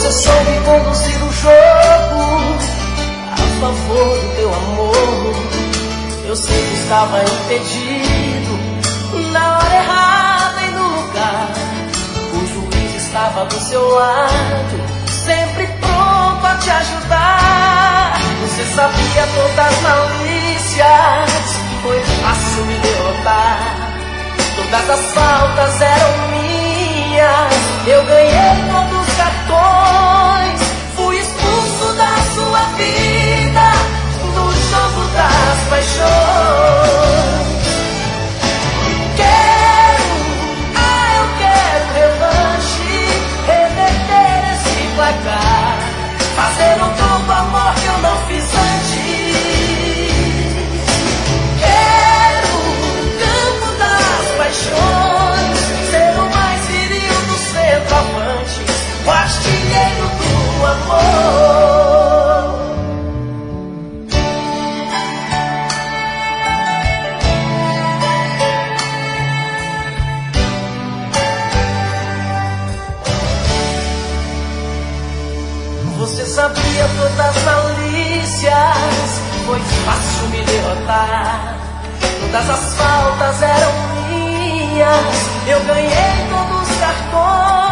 Você soube conduzir o jogo a favor do teu amor. Eu sempre estava impedido, na hora errada e no lugar. O juiz estava do seu lado, sempre pronto a te ajudar. Você sabia todas as malícias, foi fácil me derrotar. Todas as faltas eram minhas, eu ganhei todos os cartões. Fui expulso da sua vida, do jogo das paixões. Eu quero revanche, reverter esse placar, fazer um novo amor que eu não fiz antes. Quero o campo das paixões, ser o mais viril do centroavante, o artilheiro do amor. Você sabia todas as malícias, foi fácil me derrotar. Todas as faltas eram minhas, eu ganhei todos os cartões.